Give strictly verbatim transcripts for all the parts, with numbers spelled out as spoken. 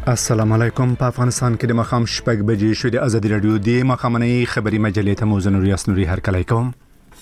السلام علیکم. په افغانستان کې د مخام شپږ بجې شو. د ازادي رادیو د مخامنۍ خبري مجلې ته موزن ریاست نوري هر کله کوم.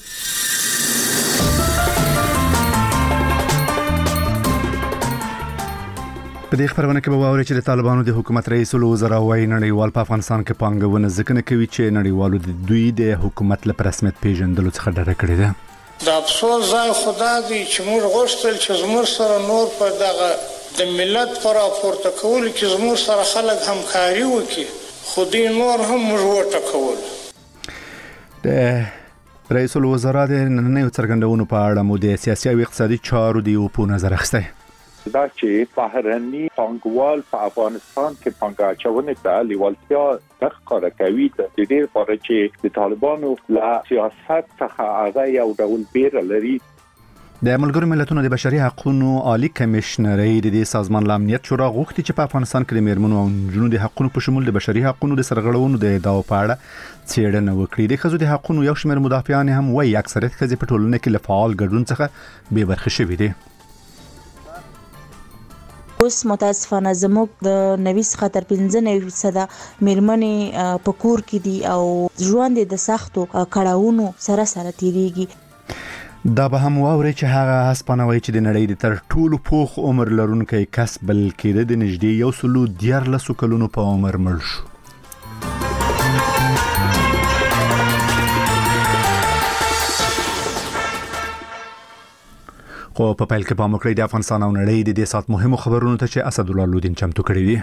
په دې خبرونه کې به واوري چې د طالبانو د حکومت رئیس الوزرا وايي نړیوال په افغانستان کې پانګونه ځکه نه کوي چې نړیوالو د دوی د حکومت له رسمیت پیژندلو څخه ډډه کړې ده. د افسوس ځای خدا دی چې موږ غوښتل چې زموږ سره نور په دغه د ملت پر راپورته کول کې زموږ سره خلک همکاري وکړي، خو دوی نور هم موږ وټکول. د رئیس الوزرا د نننیو څرګندونو په اړه مو د سیاسي او اقتصادي چارو د یو په نظر اخیستی دا چې بهرني پانګوال په افغانستان کې پانګه اچونې ته لیوالتیا ښکاره کوي. د دې لپاره چې د طالبانو له سیاست څخه هغه یو ډول بیره لري. د ملګرو ملتونو د بشري حقوقو عالی کمشنري د دې سازمان له امنیت شورا غوښتي چې په افغانستان کې د میرمنو او نجونو د حقوقو په شمول د بشري حقوقو د سرغړونو د ادعاو په اړه څېړنه وکړي. د ښځو د حقوقو یو شمېر مدافعان هم وایي اکثریت ښځې په ټولنه کې له فعال ګډون څخه بې برخې شوي دي. اوس متاسفانه زموږ د نوي څخه تر پنځه نوي صده میرمنې په کور کې دي او ژوند د سختو کړاوونو سره سره تیریږي. دا به هم واوري چې هغه هسپانوي چې د نړۍ د تر ټولو پوخ عمر لرونکي کس بلکې د نږدې یو سلو دیارلسو کلونو په عمر مړ شو. خو په پیل کې پام وکړئ د افغانستان او نړۍ د دې سات مهمو خبرونو ته چې اسد الله لودین چمتو کړی دی.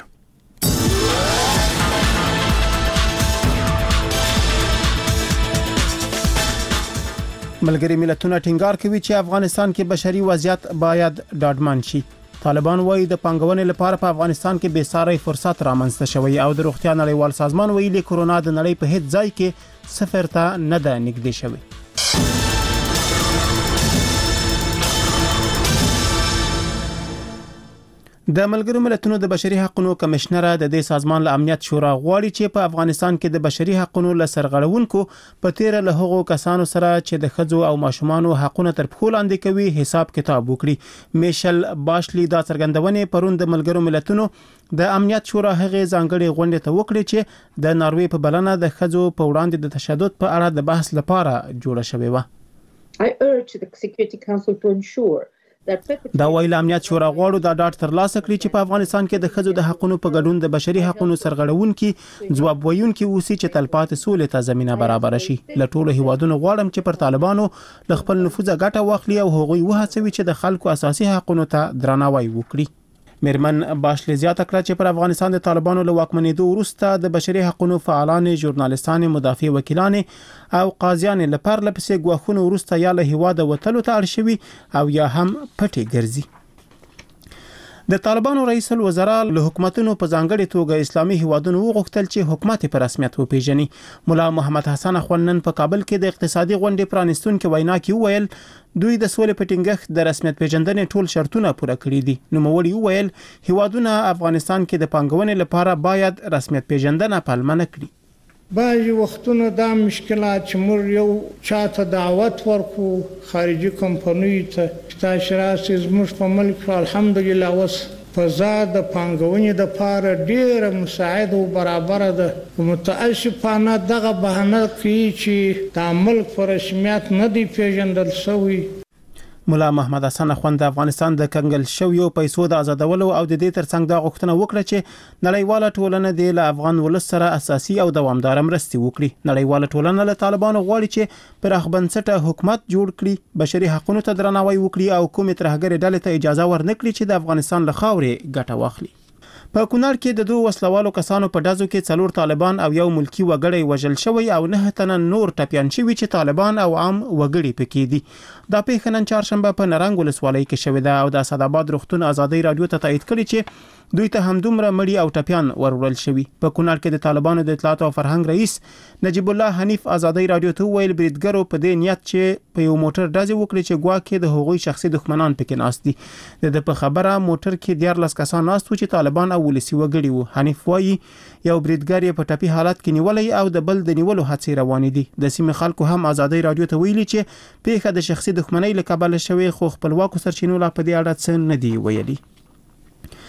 ملګري ملتونه ټینګار کوي چې افغانستان کې بشري وضعیت باید ډاډمن شي. طالبان وایي د پانګونې لپاره په افغانستان کې بې ساري فرصت رامنځته شوی او د روغتیا نړیوال سازمان ویلي کرونا د نړۍ په هیڅ ځای کې صفر ته نه ده نږدې شوی. د ملګرو ملتونو د بشري حقوقو کمشنره د دې سازمان له امنیت شورا غواړي چې په افغانستان کې د بشري حقوقو له سرغړونکو په تیر له هغو کسانو سره چې د ښځو او ماشومانو حقوقونه تر پښو لاندې کوي حساب کتاب وکړي. میشل باشلی دا څرګندونه پرون د ملګرو ملتونو د امنیت شورا هغه ځانګړي غونډه ته وکړي چې د ناروې په بلنه د ښځو په وړاندې د تشدد په اړه د بحث لپاره جوړه شوې و. I urge the Security Council to ensure دا ویل امنیت شورا غواړي دا ډاټ ترلاسه کړي چې په افغانستان کې د ښځو د حقوقو په ګډون د بشري حقوقو سرغړونکي ځواب ویونکي اوسي چې تلپاتې سولې ته زمينه برابر شي. له ټولو هیوادونو غواړم چې پر طالبانو ل خپل نفوذ ګټه واخلي او هغوی وهڅوي چې د خلکو اساسي حقوقو ته درناوی وکړي. میرمن باشلی زیاته کړه چې پر افغانستان د طالبانو له واکمنېدو وروسته د بشري حقوقو فعالان، ژورنالیستان، مدافع وکیلان او قاضیان له پرله پسې ګواښونو وروسته یا له هیواده وتلو ته اړ شوي او یا هم پټي ګرځي. د طالبانو رئیس الوزرا له حکومتونو په ځانګړي توګه اسلامي هیوادونو وغوښتل چې حکومت په رسمیت وپیژني. مولا محمد حسن اخوان په کابل کې د اقتصادي غونډې پرانستونکو وینا کې وویل دوی د سولې په ټینګښت د رسمیت پیژندنې ټول شرطونه پوره کړي دي. نو موري وویل هیوادونه افغانستان کې د پانګونې لپاره باید رسمیت پیژندنه پلمه نه کړي. بعضی وختونه دا مشکلات چې موږ یو چاته دعوت ورکو خارجي کمپنیو ته چې تاسو راسئ زموږ په ملک الحمدلله اوس فضا د پانګونې د لپاره ډیره مساعده او برابر ده. متاسفانه دغه بهانه کوي چې د ملک په رسمیت نه دی پیژندل شوی. مولا محمد حسن اخوان د افغانستان د کنګل شویو پیسو د آزادولو او د دې ترڅنګ د غوښتنه وکړه چې نړیواله ټولنه د افغان ولس سره اساسي او دوامدار مرستې وکړي. نړیواله ټولنه له طالبانو غواړي چې پراخ بنسټه حکومت جوړ کړي، بشري حقوقو ته درناوی وکړي او کومې ترهګرې ډلې ته اجازه ورنکړي چې د افغانستان له خاورې ګټه واخلي. په کونړ کې د دوه وسلوالو کسانو په ډزو کې څلور طالبان او یو ملکی وګړی وژل شوی او نه تنه نور ټپيان شوی چې طالبان او عام وګړي پکې دي. دا پیښه نن چهارشنبه په نرنګ ولسوالۍ کې شوې ده او د اسداباد روغتون ازادي رادیو ته تایید کړي چې دوی ته هم دومره مړي او ټپيان ورول شوی. په کونړ کې د طالبانو د اطلاعات او فرهنګ رئیس نجیب الله حنیف ازادي رادیو ته ویل بریدګرو په دې نیت چې په یو موټر ډزې وکړي چې ګواکې د هغوی شخصي دښمنان پکې ناست دي. د په خبره موټر کې دیارلس کسان ناست وو چې طالبان او ولسی وګړي وو. حنیف وایي یو بریدګر یې په ټپي حالت کې نیولې او د بل د نیولو هڅې روانې دي. د سیمې خلکو هم ازادي رادیو ته ویلي چې پیښه د شخصي دښمنۍ له کبله شوې خو خپلواکو سرچینو لا په دې اړه څه نه دی ویلي.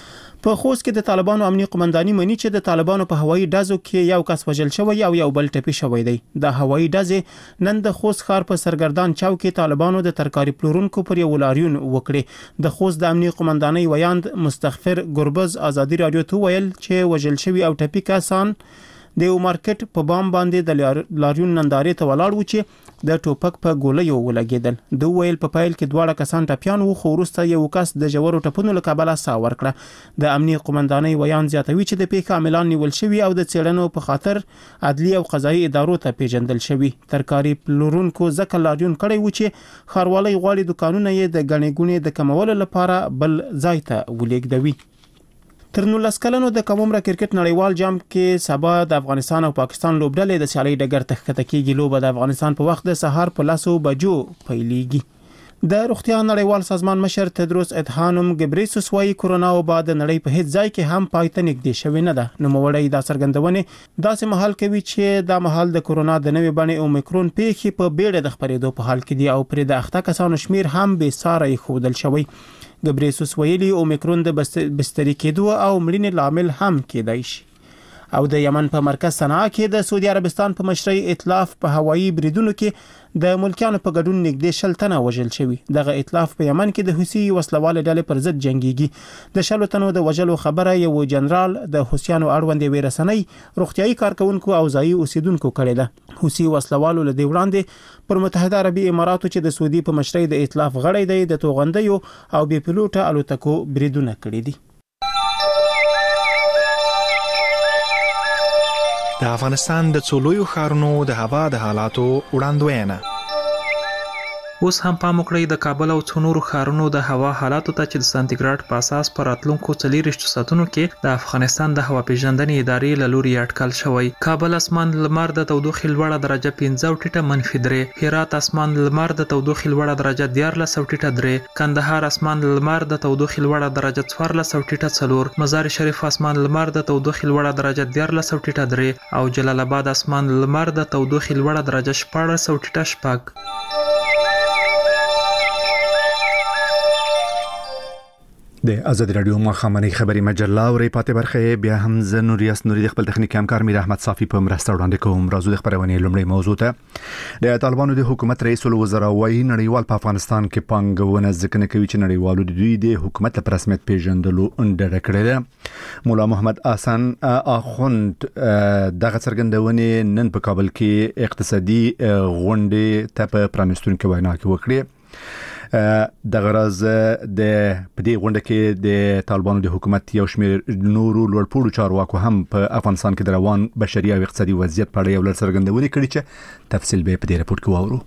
په خوست کې د طالبانو امنیتي قومنداني مني چې د طالبانو په هوایي ډزو کې یو کس وژل شوی او یو بل ټپي شوی دی. د هوایي ډزې نن د خوست ښار په سرګردان چوک کې طالبانو د ترکاري پلورونکو پر یو لاریون وکړي. د خوست د امنیتي قومنداني ویاند مستغفر ګربز ازادي رادیو ته ویل چې وژل شوی او ټپي کسان د یو مارکیټ په بام باندې د لاریون نندارې ته ولاړ و چې د ټوپک په ګولیو ولګېدل. د ویل په پایل کې دواړه کسان ټپیان وو خو وروسته یو کس د ژورو ټپونو له کبله ساه ورکړه. د امنیتي قومندانۍ ویان زیاتوي چې د پیښې عاملان نیول شوي او د څېړنو په خاطر عدلي او قضایي ادارو ته پیژندل شوي. ترکاري پلورونکو ځکه لاریون کړی و چې ښاروالۍ غواړي دوکانونه یې د ګڼې ګوڼې د کمولو لپاره بل ځای ته ولېږدوي. تر نولس کلنو د کوم عمره کرکټ نړیوال جام کې سبا د افغانستان او پاکستان لوبډلې د سیالۍ ډګر ته ښکته کېږي. لوبه د افغانستان په وخت د سهار په لسو بجو پیلېږي. د روغتیا نړیوال سازمان مشر تدروس ادحانوم ګبریسوس وايي کورونا وبا د نړۍ په هیڅ ځای کې هم پای ته نږدې شوې نه ده. نوموړی دا څرګندونه داسې مهال کوي چې دا مهال د کورونا د نوې بڼې اومیکرون پیښې په بیړه د خپرېدو په حال کې دي او پرې د اخته کسانو شمیر هم بې ساري ښودل شوی. ګبریسوس ویلي اومیکرون د بستري کېدو او مړینې لامل هم کېدای شي. او د یمن په مرکز صنعا کې د سعودي عربستان په مشرۍ ائتلاف په هوایي بریدونو کې د ملکیانو په ګډون نږدې شل تنه وژل شوي. دغه ائتلاف په یمن کې د حوثي وسلوال ډلې پر ضد جنگيږي. د شلو تنو د وژلو خبره یو جنرال د حوثیانو اړوند یوې رسنۍ روغتيایي کارکونکو او ځایي اوسیدونکو کړې ده. حوثي وسلوالو له دې وړاندې پر متحده عربي اماراتو چې د سعودي په مشرۍ د ائتلاف غړی دی د توغندیو او بې پیلوټه الوتکو بریدونه کړي دي. د افغانستان د څولویو ښارونو د هوا د حالاتو وړاندوینه. اوس هم پام وکړئ د کابل او څو نورو ښارونو د هوا حالاتو ته چې د سانتیګراډ په اساس په راتلونکو څلېرویشتو ساعتونو کې د افغانستان د هوا پیژندنې ادارې له لوري اټکل شوی. کابل اسمان لمر د تودوخې لوړه درجه پنځه او ټیټه منفي درې، هرات اسمان لمر د تودوخې لوړه درجه دیارلس او ټیټه درې، کندهار اسمان لمر د تودوخې لوړه درجه څوارلس او ټیټه څلور، مزار شریف اسمان لمر د تودوخې لوړه درجه دیارلس او ټیټه درې او جلال آباد اسمان لمر د تودوخې لوړه درجه شپاړس او ټیټه شپږ. د ازادي رادیو مخامنۍ خبري مجله اوري پاتې برخه بیا هم ز نوریاس نوري د خپل تخنیکی همکار میر احمد صافي په مرسته وړاندې کوم. راځو د خبرونه لومړی موضوع ته. د طالبانو د حکومت رئیس الوزرا وايي نړیوال په افغانستان کې پانګونه ځکه نه کوي چې نړیوالو د دوی د حکومت په رسمیت پیژندلو انډه کړی ده. مولا محمد حسن اخوند دغه څرګندونه نن په کابل کې اقتصادي غونډه ته په پرانستونکو وینا کې وکړه. د غرض د پدې غونډه کې د طالبانو د حکومت یو شمېر نورو لوړپوړو چارواکو هم په افغانستان کې د روان بشري او اقتصادي وضعیت په اړه یو لړ څرګندونې کړې چې تفصیل به په دې رپورت کې واورو.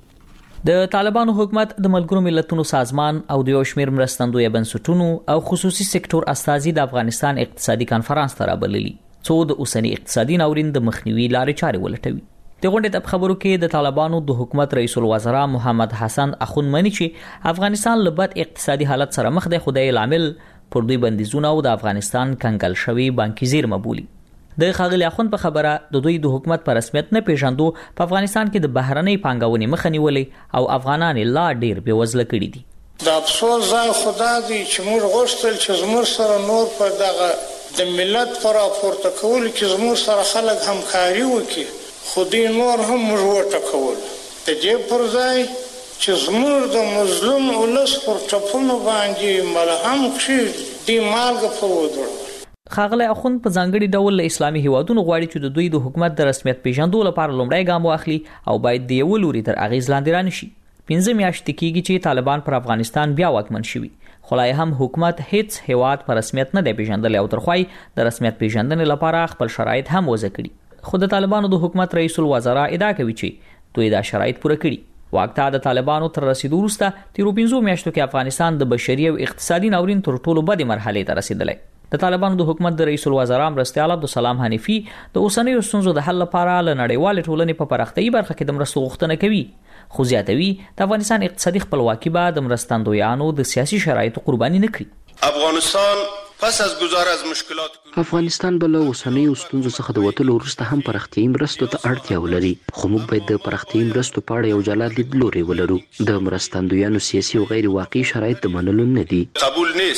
د طالبانو حکومت د ملګرو ملتونو سازمان او د یو شمېر مرستندوی بنسټونو او خصوصي سکتور استازي د افغانستان اقتصادي کانفرنس ته رابللي څو د اوسنی اقتصادي ناورین د مخنیوي لارې چارې ولټوي. د غونډې په خبرو کې د طالبانو د حکومت رئیس الوزرا محمد حسن اخوند مني چې افغانستان له بد اقتصادي حالت سره مخ دی، خو د لامل پر دوی بندیزونه او د افغانستان کنګل شوی بانکي زیرمه بولي. د ښاغلي اخوند په خبره د دوی د حکومت په رسمیت نه پیژندو په افغانستان کې د بهرنۍ پانګونې مخه نیولې او افغانان لا ډیر بېوزله کړي دي. د افسوس ځای خدا دی چې موږ غوښتل چې زموږ سره نور په دغه د ملت پر راپورته کولو کې زموږ سره خلک همکاري وکړي، خو دې نور هم موږ وټکول. د دې پر ځای چې زموږ د مظلوم ولس پر ټپونو باندې ملهم کړي، دې مالګه په ودرول. ښاغلی اخوند په ځانګړي ډول له اسلامي هیوادونو غواړي چې د دوی د حکومت د رسمیت پیژندو لپاره لومړی ګام واخلي او باید د یو لوري تر اغیز لاندې رانشي. پنځه میاشتې کېږي چې طالبان پر افغانستان بیا واکمن شوي، خو لا هم حکومت هیڅ هیواد په رسمیت نه دی پیژندلی او ترخوای د رسمیت پیژندنې لپاره خپل شرایط هم وضع کړي. خو د طالبانو د حکومت رئیس الوزرا ادعا کوي چې دوی دا شرایط پوره کړي. واکتا د طالبانو تر رسیدو وروسته تیرو پنځو میاشتو کې افغانستان د بشري او اقتصادي ناورین تر ټولو بدې مرحلې ته رسیدلی. د طالبانو د حکومت د رئیس الوزرا مرستیال عبدالسلام حنیفي د اوسنیو ستونزو د حل لپاره له نړیوالې ټولنې په پراختیایي برخه کې د مرستو غوښتنه کوي، خو زیاتوي د افغانستان اقتصادي خپلواکي به د مرستندویانو د سیاسي شرایطو قرباني نه کړي. افغانستان پس از گذار از مشکلات افغانستان بل اوسنیو ستونزو څخه د وتلو وروسته هم پراختیایي مرستو ته اړتیا ولري، خو موږ باید د پراختیایي مرستو په اړه یو جلا لیدلوری ولرو. د مرستندویانو سیاسي او غیر واقعي شرایط د منلو نه دي. قبول نیست.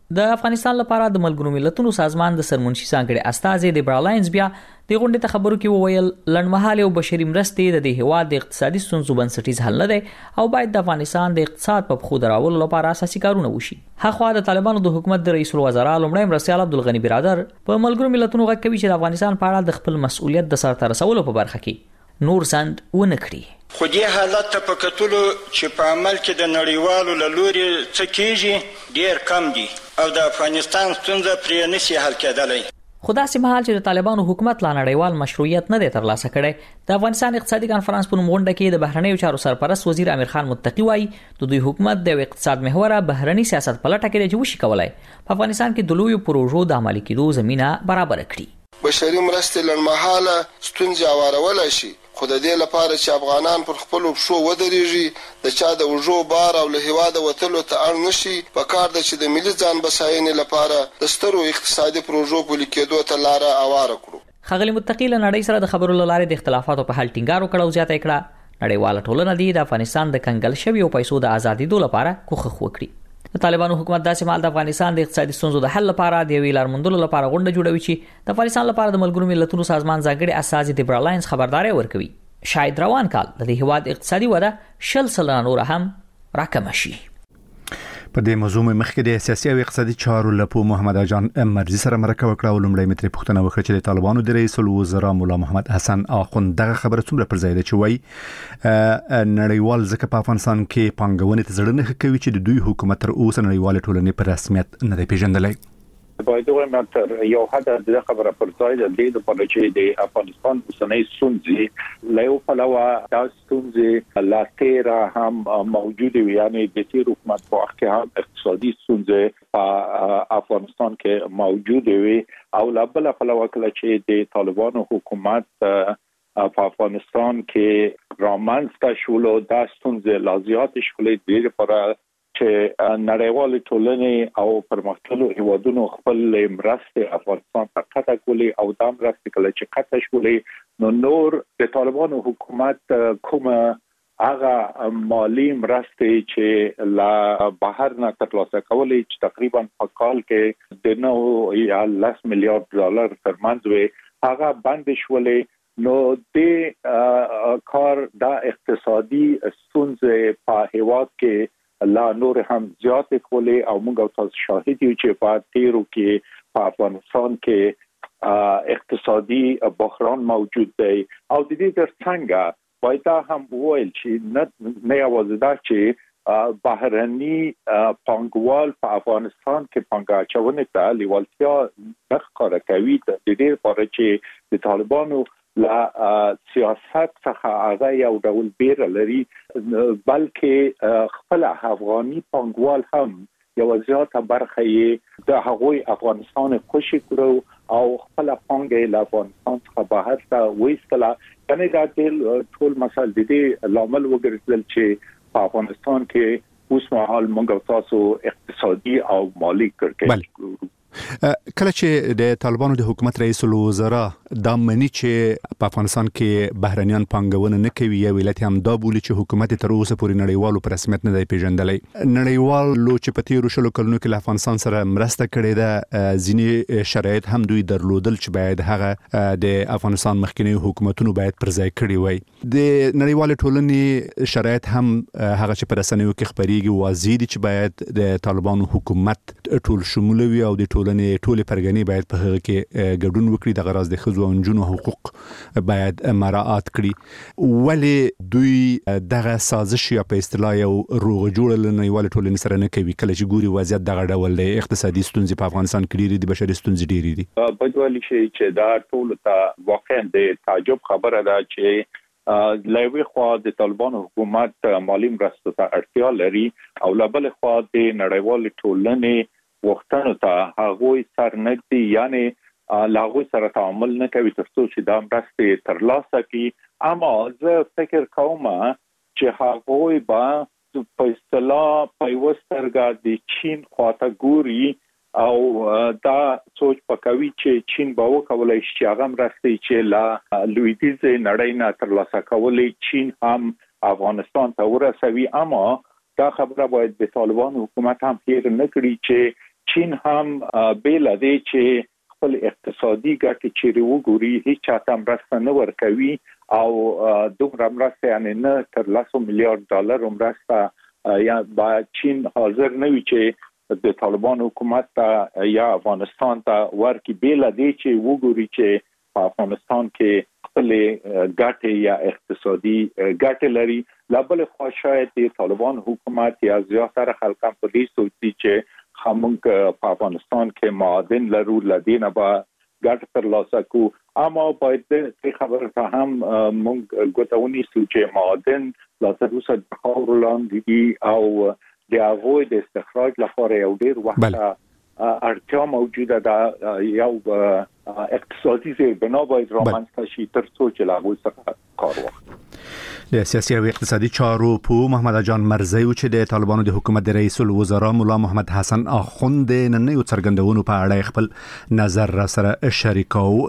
د افغانستان لپاره د ملګرو ملتونو سازمان د سرمنشي ځانګړي استازي د برالاینز بیا د غونډې ته خبرو کې وویل لړمحاله او بشري مرستې د دې هواد د اقتصادي ستونزو بنسټیز حل نه دی او باید د افغانستان د اقتصاد په خو درولو لپاره اساسي کارونه وشي. هغه د طالبانو د حکومت د رئیس الوزرا لومړی مرستیال عبدالغنی برادر په ملګرو ملتونو غږ کوي چې د افغانستان په اړه د خپل مسؤلیت د سرته رسولو په برخه کې نور سند ونه کړي. خو دې حالت ته په کتلو چې په عمل کې د نړیوالو له لوري څه کېږي ډېر کم دي او د افغانستان ستونزه پرې نشي حل کېدلی. خو داسې مهال چې د طالبانو حکومت لا نړیوال مشروعیت نه دی ترلاسه کړی، د افغانستان اقتصادي کانفرنس په نوم غونډه کې د بهرنیو چارو سرپرست وزیر امیر خان متقی وایي د دوی حکومت د اقتصاد محوره بهرني سیاست په لټه کې دی چې وشي کولای په افغانستان کې د لویو پروژو د عملي کېدو زمينه برابر کړي. بشري مرستې لنډمهاله ستونزې هوارولی شي، خو د دې لپاره چې افغانان پر خپلو پښو ودرېږي، د چا د اوږو بار او له هېواده وتلو ته اړ نه شي، پکار ده چې د ملي ځان بساینې لپاره د سترو اقتصادي پروژو پلي کېدو ته لاره هواره کړو. ښاغلي متقي له نړۍ سره د خبرو له لارې د اختلافاتو په حل ټینګار وکړ او زیاته کړه نړیواله ټولنه دې د افغانستان د کنګل شویو پیسو د ازادېدو لپاره کوښښ وکړي. د طالبانو حکومت داسې مهال د افغانستان د اقتصادي ستونزو د حل لپاره د یوې لار موندلو لپاره غونډه جوړوي چې د افغانستان لپاره د ملګرو ملتونو سازمان ځانګړي استازي د برالاینز خبرداري ورکوي. شاید روان کال د دې هواد اقتصادي وده شل سلنه نور هم راکم شي. په دې موضوع مخکې د سیاسي او اقتصادي چارو لپو محمد جان مرزي سره مرکه وکړه او لومړی متر پوښتنه وکړه چې د طالبانو د رئیس الوزرا مولا محمد حسن اخوند دغه خبره څومره پر ځای ده چې وایي نړیوال ځکه په افغانستان کې پانګونې ته زړه نه کوي چې د دوی حکومت تر اوسه نړیوال ټولنې په رسمیت نه دی پیژندلی. باید وایم تر یو حد د خبره پر ځای د دې لپاره چې د افغانستان اوسنۍ ستونزې له یو پلوه دا ستونزې لا تیر هم موجود وي، یعنی د تیر حکومت په وخت کې هم اقتصادي ستونزې په افغانستان کې موجود وي او لا بل پلوه کله چې د طالبانو حکومت په افغانستان کې رامنځته شول دا ستونزې لا زیات شول د لپاره چې نړیوال ټولنې او پرمختللو هیوادونو خپل مرستې افغانستان ته قطع کولې او دا مرستې کله چې قطع شولې نو نور د طالبانو حکومت کومه هغه مالی مرستې چې لا بهر نه ترلاسه کولې چې تقریبا په کال کې د نو یا لس میلیارډ ډالر ترمنځ وي هغه بند شولې نو د کار دا اقتصادي ستونزې په هیواد کې لا نور هم زیات کولې او موږ او تاسو شاهد یو چې په تیرو کې په افغانستان کې اقتصادي بحران موجود دی او د دې ترڅنګ باید هم وویل چې نه یوازې دا چې بهرني پانګوال په افغانستان کې پانګه اچونې ته لیوالتیا نه ښکاره کوي، د دې لپاره چې د طالبانو لا سیاست څخه هغه یو ډول بیره لري، بلکې خپل افغاني پانګوال هم یو زیاته برخه یې د هغوی افغانستان خوشي کړو او خپل پانګه له افغانستان څخه بهر ته وایستله. یعنې دا ټول مسایل د دې لامل وګرځېدل چې په افغانستان کې اوس مهال موږ تاسو اقتصادي او مالی کړکېچ کله چې د طالبانو د حکومت رئیس الوزرا دا مني چې په افغانستان کې بهرنیان پانګونه نه کوي، یا ولایت هم دا بولی چې حکومت تر اوسه پورې نړیوالو په رسمیت نه دی پیژندلی. نړیوالو چې په تیرو شلو کلونو کې له افغانستان سره مرسته کړې ده ځینې شرایط هم دوی درلودل چې باید هغه د افغانستان مخکنی حکومتونو باید پر ځای کړي وای. د نړیوال ټولنې شرایط هم هغه چې پر رسنیو کې خبريږي واضح دي چې باید د طالبانو حکومت ټول شمول وي او د ټولنې ټولې پرګنې باید په هغه کې ګډون وکړي، د غرض د ښځو او نجونو حقوق باید مراعات کړي. ولې دوی دغه سازش یا په اصطلاح یو روغ جوړ نړیوال ټولنې سره نه کوي کله چې ګوري وضعیت دغه ډول دی؟ اقتصادي ستونزې په افغانستان کې ډېرې دي، بشري ستونزې ډېرې دي. باید ویل شي چې دا ټول ته واقعا د تعجب خبره ده چې لوی خوا د طالبانو حکومت مالی مرستو ته اړتیا لري او لبل خوا د نړیوال ټولنې وختونو ته هغوی سرنګدي یعنی لاغوی سره تعامل نه کوي ترڅو چې دا مرستې ترلاسه کړي. اما زه فکر کوم چې هغوی به په اصطلاح په یو سترګه د چین خواته ګوري او دا سوچ پکوي چې چین به وکولای شي هغه مرستې چې لا لویدیځ نړۍ نه ترلاسه کولای چین هم افغانستان ته ورسوي. اما دا خبره باید د طالبانو حکومت هم هیر نه کړي چې چین هم بیل دی چې خپل اقتصادي ګټې چې وګوري هیڅ چاته مرسته نه ورکوي او دومره مرسته یعنی نه تر لسو میلیارډ ډالر مرسته یا با چین حاضر نه وي چې د طالبان حکومت ته یا افغانستان ته ورکی بیل دی چې وګوري چې په افغانستان کې خپل ګټې یا اقتصادي ګټې لري. لا بل خو شاید د طالبان حکومت یا زیاتره خلک په دې سوچي چې خامنګ په افغانستان کې معادن لرو لدینه با ګټ تر لاسه کو، اما باید د خبره ته هم مونږ ګوتونی چې معادن لاسه روسه د خاور لاندې او د هغوی د استخراج لپاره یو ډیر وخت اړتیا موجوده ده، یو اقتصادي زیربنا باید رامنځته شي تر څو چې له هغوی څخه کار واخلي. د سیاسي او اقتصادي چارو په محمد جان مرزی چې د طالبانو د حکومت د رئیس الوزرا مولا محمد حسن اخوند نن یو څرګندونو په اړه خپل نظر را سره شریکاو.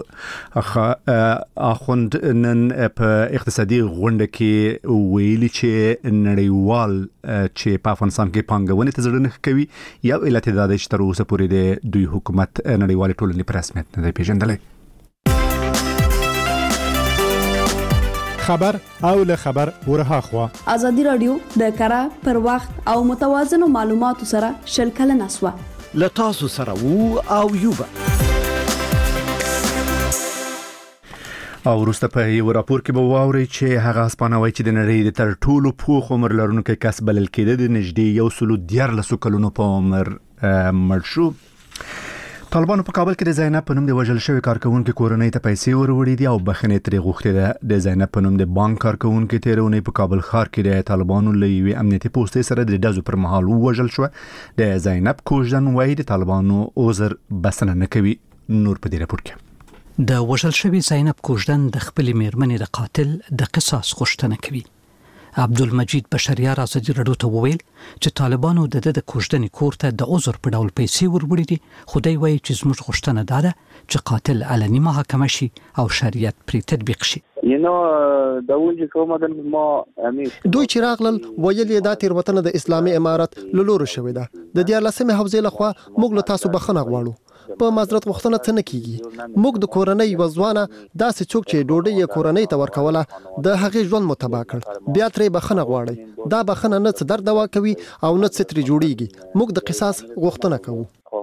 اخوند نن په اقتصادي غونډه کې ویلي چې نړیوال چې په افغانستان کې پانګونې ته ځړنه کوي یو علت دا دی چې تر اوسه پورې د دوی حکومت نړیوال ټولنې په رسمیت نه دی پیژندلی. خبر او له خبر ورها خوا ازادي رادیو د کره پر وخت او متوازن معلوماتو سره شلکل نسوه له تاسو سره وو او یوبا. او وروسته په یو راپور کې به واوري چې هغه هسپانوي چې د نړۍ د تر ټولو پوخ عمر لرونکي کس بلل کېده د نږدې یو سلو دیارلسو کلونو په عمر مړ شو. طالبانو په کابل کې د زینب په نوم د وژل شوی کارکونکو کورنۍ ته پیسې وروړې دي او بخښنې ترې غوښتې ده. د زینب په نوم د بانک کارکونکو تیرونې په کابل ښار کې د طالبانو له یوې امنیتي پوستې سره د ډزو پر مهال وژل شو. د زینب کوژدن وایي د طالبانو عذر بسنه نه کوي. نور په دې راپور کې د وژل شوی زینب کوژدن د خپل میرمنې د قاتل د قصاص غوښتنه کوي. عبدالمجید بشریار ازادي رادیو ته وویل چې طالبانو د د کوژدنې کور ته د عذر په ډول پیسې وروړي دي، خو دوی وایي چې زموږ غوښتنه دا ده چې قاتل علني محاکمه شي او شریعت پرې تطبیق شي. یو د ولجی کومه ما دوی چې راغلل ویل یې دا تیروتنه د اسلامي امارت لورو شوې ده. د دیارلسمې حوزې لخوا موږ له تاسو بخښنه غواړو. په معذرت غوښتنه څه نه کیږي. موږ د کورنۍ وځوانه داسې څوک چې ډوډۍ یې کورنۍ ته ورکوله د هغې ژوند متبا کړ، بیا ترې بخښنه غواړي. دا بخښنه نه څه درد دوا کوي او نه څه ترې جوړیږي. موږ د قصاص غوښتنه کوو.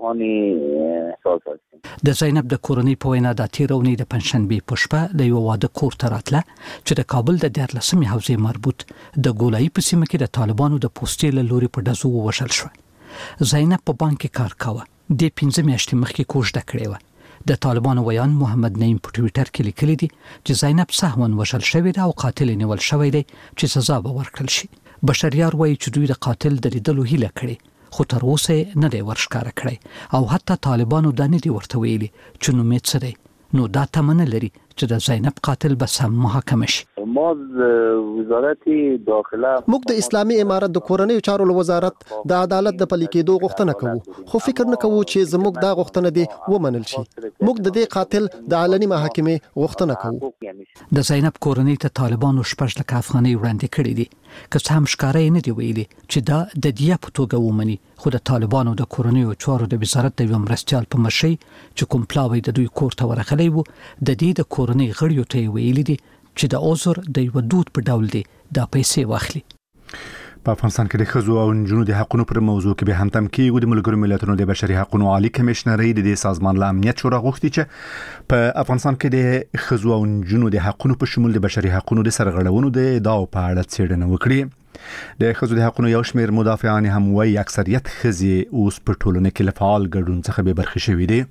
د زینب د کورنۍ په وینا د تیرونې د پنځشنبې په شپه د یو واده کور ته راتله چې د کابل د دیارلسمې حوزې مربوط د ګولایي په سیمه کې د طالبانو د پوستې له لوري په ډزو ووژل شو. زینب په بانک کې کار کاوه. د پنځه میاشتې مخکې کوژده کړې وه. د طالبانو ویان محمد نعیم په ټویټر کې لیکلي دي چې زینب سهوا وژل شوې ده او قاتل یې نیول شوی دی چې سزا به ورکړل شي. بشریار وایي چې دوی د قاتل د لیدلو هیله کړې، خو تر اوسه نه دی ورښکاره کړی او حتی طالبانو دا نه دي ورته ویلي چې نومید څه دی. نو دا تمنه لري چې د زینب قاتل به سم محاکمه شي. ما وزارت داخله موږ د اسلامي امارت د کورنۍ چارو وزارت د عدالت د پلي کېدو غوښتنه کوو، خو فکر نه کوو چې زموږ دا غوښتنه دي ومنل شي. موږ د دې قاتل د علني محاکمې غوښتنه کوو. د زینب کورنۍ ته طالبانو شپږ لک افغانۍ وړاندې کړې دي، که څه هم ښکاره نه دی ویلي چې دا د دیه په توګه ومني، خو د طالبانو د کورنۍ چارو د وزارت د یو مرستیال په مشرۍ چې کوم پلاوی د دوی کور ته ورغلی وو د دې د کورنۍ غړیو ته ویلي دي چې د عذر د یو دود په ډول دی دا پیسې واخلي. په افغانستان کې د ښځو او نجونو د حقونو پر موضوع کې به هم تم کېږي. د ملګرو ملتونو د بشري حقونو عالی کمشنري د دې سازمان له امنیت شورا غوښتي چې په افغانستان کې د ښځو او نجونو د حقونو په شمول د بشري حقونو د سرغړونو د ادعاو په اړه څېړنه وکړي. د ښځو د حقونو یو شمېر مدافعان هم وایي اکثریت ښځې اوس په ټولنه کې له فعال ګډون څخه بې برخې شوي دي.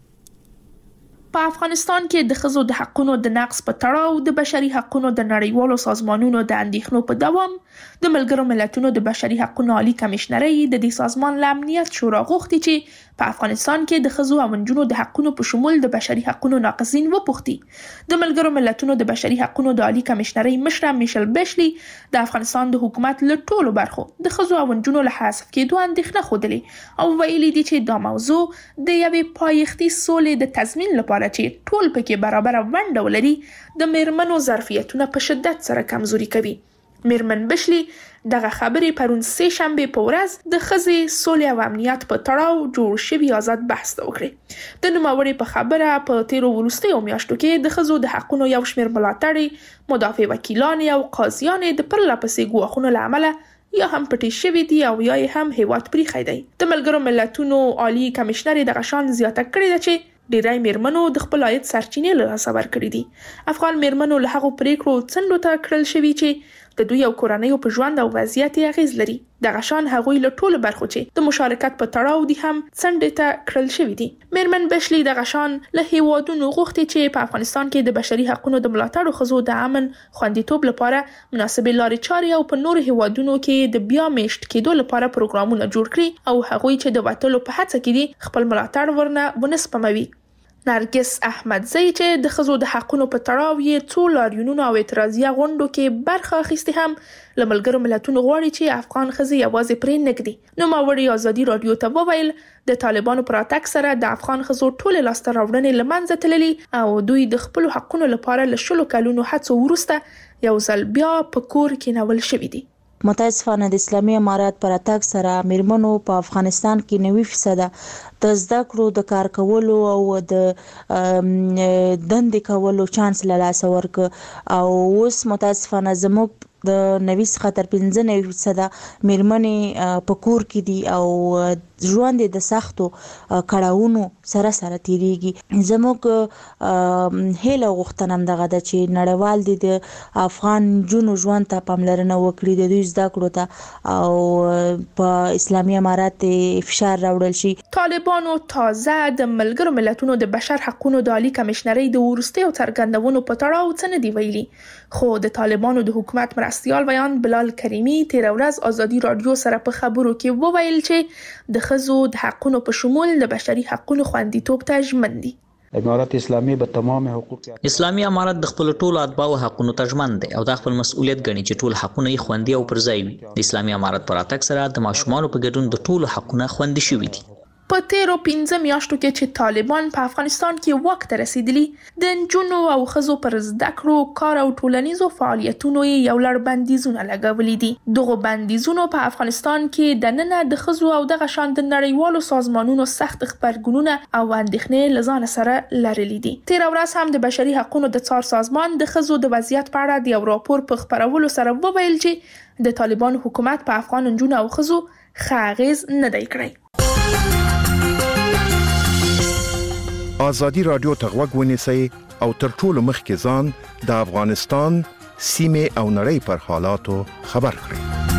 په افغانستان کې د ښځو د حقونو د نقض په تړاو د بشري حقونو د نړیوالو سازمانونو د اندېښنو په دوام د ملګرو ملتونو د بشري حقونو عالی کمشنري د دې سازمان له امنیت شورا غوښتي چې په افغانستان کې د ښځو او نجونو د حقونو په شمول د بشري حقونو ناقضین وپوښتي. د ملګرو ملتونو د بشري حقونو د عالی کمشنري مشر میشل بیشلی د افغانستان د حکومت له ټولو برخو د ښځو او نجونو له حذف کېدو اندېښنه خوده او ویلي دي چې دا موضوع د یوې پایښتي سولې د تضمین لپاره چې ټول پکې برابر ونډه ولري د میرمنو ظرفیتونه په شدت سره کمزوري کوي. میرمن بشلی دغه خبرې پرون سه شنبه په ورځ د ښځې سولې او امنیت په تړاو جوړ شوي آزاد بحث ته وکړي. د نوموړې په خبره په تیرو وروستیو میاشتو کې د ښځو د حقونو یو شمېر ملاتړي، مدافع وکیلان او قاضیان د پرله پسې ګواښونو له امله یا هم پټې شوي دي او یا هم هیواد پریښی دی. د ملګرو ملتونو عالی کمشنر دغه شان زیاته کړې ده چې ډیری میرمنو د خپل عاید سرچینې له لاسه ورکړي دي. افغان میرمنو له هغو پریکړو څنډو ته کړل شوي چې د دوی او کورنیو په ژوند او وضعیت اغیز لري. دغه شان هغوی له ټولو برخو چې د مشارکت په تړاو دي هم څنډې ته کړل شوي دي. میرمن بشلی دغه شان له هیوادونو غوښتي چې په افغانستان کې د بشري حقوقو د ملاتړ ښځو د امن خوندیتوب لپاره مناسبې لارې چارې او په نورو هیوادونو کې د بیا میشت کېدو لپاره پروګرامونه جوړ کړي او هغوی چې د وټلو په هڅه کې دي خپل ملاتړ ورنه ونسپموي. نرګس احمدزی چې د ښځو د حقوقو په تړاو یې څو لاریونونو او اعتراضیه غونډو کې برخه اخیستې هم له ملګرو ملتونو غواړي چې افغان ښځې یوازې پرې نږدي. نو ماوړي ازادي رادیو ته وویل د طالبانو پر اتک سره د افغان ښځو ټول لاسته راوړنې له منځه تللي او دوی د خپل حقوقو لپاره له شلو کلونو هڅو وروسته یو ځل بیا په کور کې نول شوي دي. متاسفانه د اسلامي امارات پر اتک سره میرمنو په افغانستان کې نوي فیصد د زده کړو د کار کولو او د دندې کولو چانس له لاسه ورک او اوس متاسفانه زموږ د نوي څخه تر پنځه نوي فیصده میرمنې په کور کې دي او ژوند د سختو کړاوونو سره سره تیریږي. زموږ هیله غوښتنه هم دغه ده چې نړیوال دي د افغان جنو ژوند ته پاملرنه وکړي، د دوی زده کړو ته او په اسلامي امارات فشار راوړل شي. طالبانو تازه د ملګرو ملتونو د بشر حقوقو د عالی کمشنرۍ د وروستیو څرګندونو په تړاو څه نه دی ویلي، خو د طالبانو د حکومت مرستیال بیان بلال کریمی تیر ورځ ازادي رادیو سره په خبرو کې وویل چې د ښځو د حقوقو په شمول د بشري حقوقو خوندیتوب ته ژمن دي. امارت اسلامي به تمام حقوق اسلامي امارت د خپل ټولو اتباعو حقوقو ته ژمن دی او د خپل مسؤلیت غني چې ټول حقوق یې خوندي او پر ځای وي. د اسلامي امارت پر اتک سره د ماشومان په ګډون د ټولو حقوقو خوندي شوي دي. په تیرو پنځه میاشتو کې چې طالبان په افغانستان کې واک ته رسیدلی، د نجونو او ښځو پر زده کړو، کار او ټولنیزو فعالیتونو یې یو لړ بندیزونه لګولي دي. دغه بندیزونو په افغانستان کې د نن د ښځو او دغه شان د نړیوالو سازمانونو سخت خبرګونونه او اندېښنې لزان سره لرلي دي. تیر ورځ هم د بشري حقوقو د څار سازمان د ښځو د وضعیت په اړه د یو راپور په خبرولو سره وویل چې د طالبان حکومت په افغان نجونو او ښځو ښه اغیز نه دی کړی. آزادی رادیو ته غوږ ونیسئ او تر ټولو مخکې ځان د افغانستان سیمې او نړۍ پر حالاتو خبر کړئ.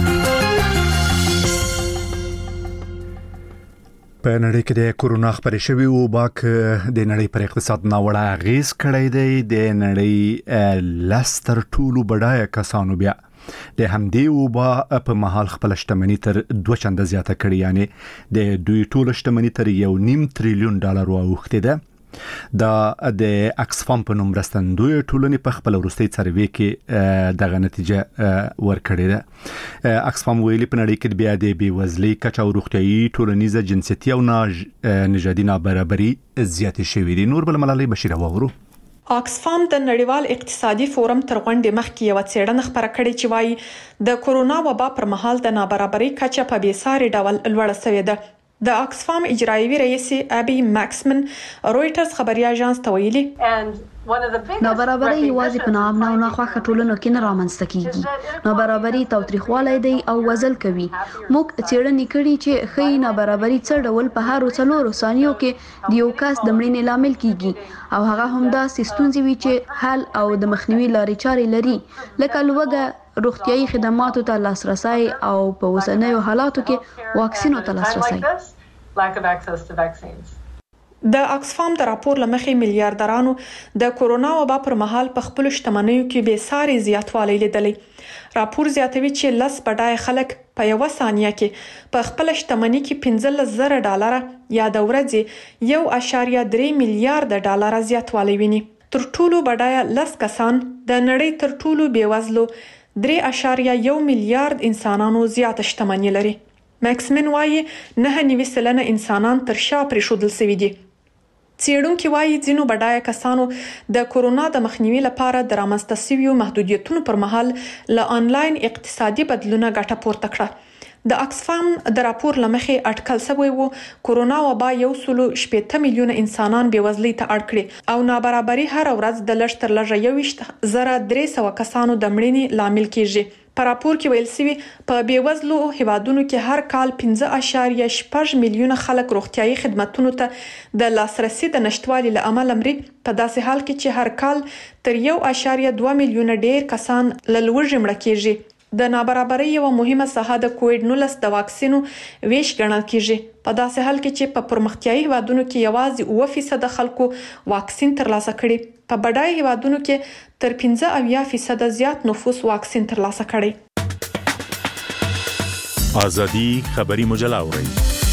په نړۍ کې د کورونا خبرې شوې وبا د نړۍ پر اقتصاد ناوړه اغیز کړی دی. د نړۍ لس تر ټولو بډایه کسانو بیا د همدې وبا په محل خپل شتمنۍ تر دوه چنده زیاته کړې، یعنی د دوی ټول شتمنۍ تر یو نیم تریلیون ډالر واوښتې ده. دا د اکسفام په نوم مرستندوی ټولنې په خپل وروستي سروې کې دغه نتیجه ورکړې ده. اکسفام ویلي په نړۍ کې بیا د بیوزلۍ کچه او روغتیايي، ټولنیزه، جنسیتي او نژادي نابرابري زیاتې شوې دي. نور بل ملالۍ بشیر وورو. اکسفام د نړیوال اقتصادي فورم تر غونډې مخکې یو څېړنه خبره کړې چې وايي د کورونا وبا پر مهال د نابرابرۍ کچه په بیساري ډول لوړه شوې ده. د اکسفام اجرایوي رئیس ابي ماکسمن رويټرز خبري اژانس ته ویلي نابرابري یوازې په ناامنه او ناخوښه ټولنو کې نه رامنځته کیږي. نابرابري تاوتریخوالی دی او وزل کوي. موږ څېړنې کړې چې ښایي نابرابري څه ډول په هر څلورو ثانیو کې د یو کس د مړینې لامل کیږي او هغه هم داسې ستونزې وي چې حل او د مخنیوي لارې چارې لري، لکه لوږه، روغتیايي خدماتو ته لاسرسي او په اوسنیو حالاتو کې واکسینو ته لاسرسي. د اکسفام د راپور لمخې میلیارډرانو د کورونا وبا پر مهال په خپل شتمنیو کې به ساري زیاتوالی لیدلی. راپور زیاتوي چې لس بډای خلک په یو ثانیه کې په خپل شتمنۍ کې پنځلس زره ډالر یا د ورځې یو اشاریه درې میلیارډ ډالر زیاتوالی ویني. تر ټولو بډای لس کسان د نړۍ تر ټولو بیوزلو درې اشاریه یو میلیارډ انسانانو زیات شتمنۍ لري. ماکسمن وايي نه نیوي سلنه انسانان تر شا پرېښودل شوي دي. څېړونکو وايي ځینو بډایه کسانو د کورونا د مخنیوي لپاره د رامنځته شویو محدودیتونو پر مهال له انلاین اقتصادي بدلونه ګټه پورته کړه. د اکسفام د راپور لمخې اټکل شوی وو کورونا وبا یو سلو شپږ میلیونه انسانان بېوزلۍ ته اړ کړي او نابرابري هر ورځ د لږ تر لږه یوویشت زره درې سوه کسانو د مړینې لامل کیږي. په راپور کې ویل شوی په بېوزلو هیوادونو کې هر کال پنځه اعشاریه شپږ میلیونه خلک روغتیايي خدماتو ته د لاسرسي د نشټوالي له امله مري، په داسې حال کې چې هر کال تر یو اعشاریه دوه میلیونه ډیر کسان له لوږې مړه کیږي. د نابرابرۍ یو مهمه ساحه د کووډ نولس د واکسینو ویش ګڼل کیږي، په داسې حال کې چې په پرمختیايي هیوادونو کې یوازې اووه فیصده خلکو واکسین ترلاسه کړي، په بډایه هیوادونو کې تر پنځه اویا فیصده زیات نفوس واکسین ترلاسه کړي. ازادي خبري مجله اوري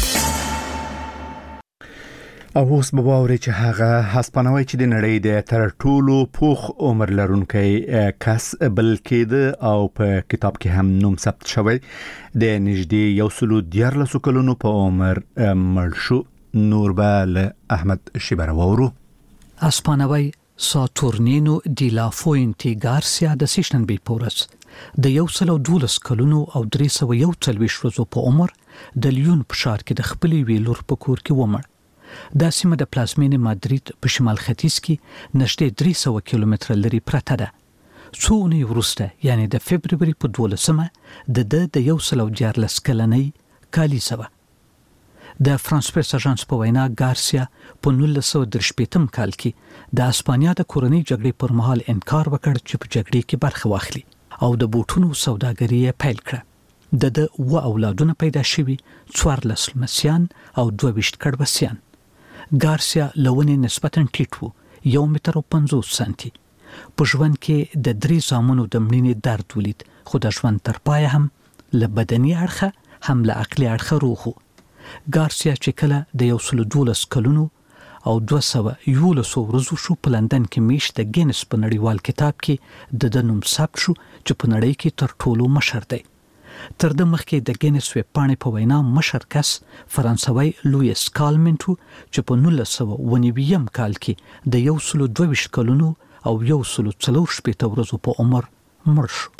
او اوس به واوري چې هغه هسپانوي چې د نړۍ د تر ټولو پوخ عمر لرونکي کس بل کېده او په کتاب کې هم نوم ثبت شوی د نږدې یو سلو دیارلسو کلونو په عمر مړ شو. نور به له احمد شیبر وورو. هسپانوي ساتورنینو دی لا فوینټي ګارسیا د سیشنبې پورس د یو سلو دولس کلونو او درې سوه یو څلوېښت ورځو په عمر د لیون په ښار کې د خپلې ویلور په کور کې ومړ. دا سیمه د پلازمینې مادرید په شمال ختیځ کې نږدې درې سوه کیلومتره لري پرته ده. څو اونۍ وروسته یعنې د فبروري په دولسمه د ده د یو سلو دیارلس کلنۍ کالیزه وه. د فرانس پریس اژانس په وینا ګارسیا په نولس سوه درې شپېتم کال کې د اسپانیا د کورنۍ جګړې پر مهال انکار وکړ چې په جګړې کې برخه واخلي او د بوټونو سوداګري یې پیل کړه. د ده اووه اولادونه پیدا شوي، څوارلس لمسیان او دوه ویشت کډبسیان. ګارسیا لونې نسبتاً ټیټ وو، یو متر او پنځوس سانتي. په ژوند کې د درې زامنو د مړینې درد ولید، خو د ژوند تر پایه هم له بدني اړخه هم له عقلي اړخه روغ و. ګارسیا چې کله د یو سلو دولس کلونو او دوه سوه یولسو ورځو شو په لندن کې میشت د ګینس په نړیوال کتاب کې د ده نوم ثبت شو چې په نړۍ کې تر ټولو مشر دی. تر ده مخکې د ګینس ویبپاڼې په وینا مشر کس فرانسوی لویس کالمنټ و چې په نولس سوه اووه نوي کال کې د یو سلو دوه ویشت کلونو او یو سلو څلور شپېته ورځو په عمر مړ شو.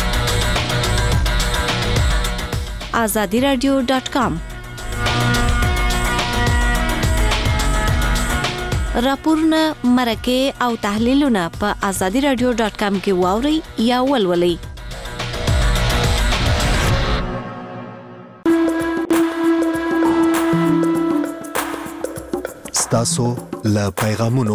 آزادي رادیو ډاټ کام راپورونه، مرکې او تحلیلونه په آزادي رادیو ډاټ کام کې واورئ یا ولولئ. تاسو له پیغامونو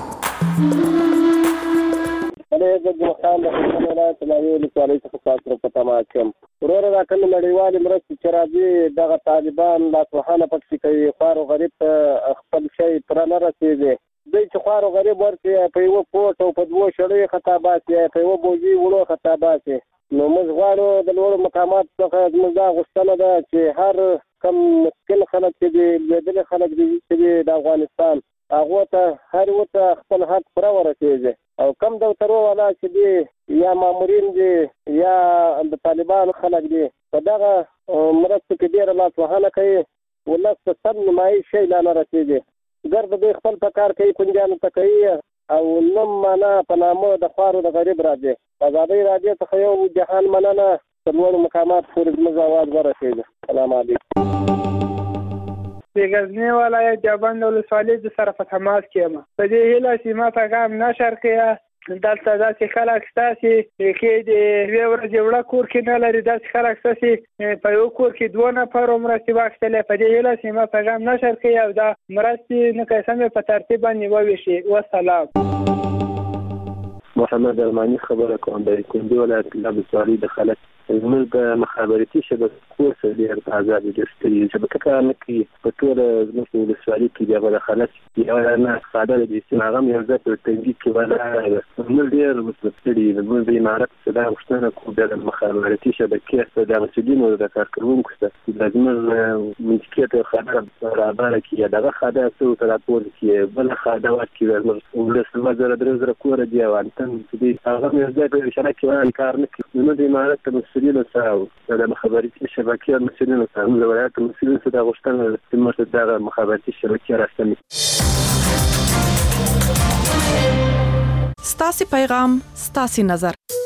د ګوخان د ولایت ولایت ولسوالۍ څخه تاسو په تماس یم. وروره دا کوم نړیوالې مرستې چې راځي دغه طالبان لاسوهانه پکې کوي، خوار او غریب ته خپل شی پوره نه رسېږي. دوی چې خوار او غریب ورکړي په یوه پوټ او په دوو شړیو خطا باسي، په یوه بوجي وړو خطا باسي. نو موږ غواړو د لوړو مقاماتو څخه زموږ دا غوښتنه ده چې هر کم مسکین خلک چې دي، لوېدلي خلک دي چې دي د افغانستان، هغو ته هر یوه ته خپل حق پوره ورسېږي. او کم دفترو والا چې دي یا مامورین دي یا د طالبانو خلک دي، په دغه مرستو کې ډېره لاسوهنه کوي، ولس ته سم نیمایي شی لا نه رسېږي. ګرد دوی خپل په کار کوي، پنجانو ته کوي او نوم معنا په نامه د خوارو د غریب راځي. ازادۍ راډیو څخه یو جهان مننه، تر لوړو مقامات پورې زموږ اواز ورسېږي. سلام علیکم. د غزنی ولایت دیوبند ولسوالۍ د سره په تماس کې یم. په دې هیله چې ما پیغام نشر کړه، دلته داسې خلک ستاسې کې د یوې ورځې وړه کور کې نه لري، داسې خلک ستاسې په یو کور کې دوه نفرو مرستې واخیستلې. په دې هیله چې ما پیغام نشر کړي او دا مرستې نو که سمې په ترتیب باندې وویشي. وسلام. محمد ارماني خبره کوم د کندي ولایت ولسوالۍ د خلک زموږ د مخابراتي شبکې کورس ډېر په ازادي ډیجیټلي شبکه کار نه کوي. په ټوله زموږ ولسوالۍ کې بیا به د خلک یو نه استفاده لري چې هغه هم یو ځای په تنګي کې ولاړ موږ ډېر مستفیدي زموږ د امارت څخه غوښتنه کوو بیا د مخابراتي شبکې د مسؤلینو د کارکوونکو څخه د زموږ منطقې خبره برابر کړي. دغه خبره څه تر راپور کې بل خبره ورکړي زموږ ولسمه زره درې زره کور دی او انتن چې هغه یو ځای په شبکه کې کار نه کوي. نو د امارت مسؤلینو سره د مخابراتي شبکې مسؤلینو سره د ولایت مسؤلینو سره غوښتنه چې موږ دغه مخابراتي شبکې راستنې ستاسو پیغام ستاسو نظر